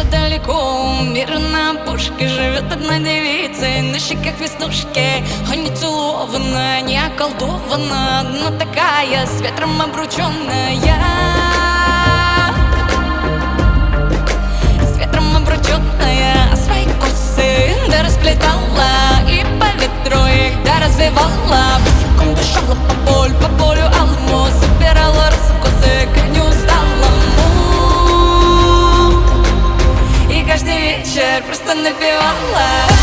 далеко, мир на опушке. Живет одна девица, и на щеках веснушки. А не целована, не околдована, но такая, с ветром обрученная. С ветром обрученная, свои косы да расплетала, и по ветру их да развивала. Босиком дышала по полю алому, собирала раскосы к дню усталому. И каждый вечер просто напевала.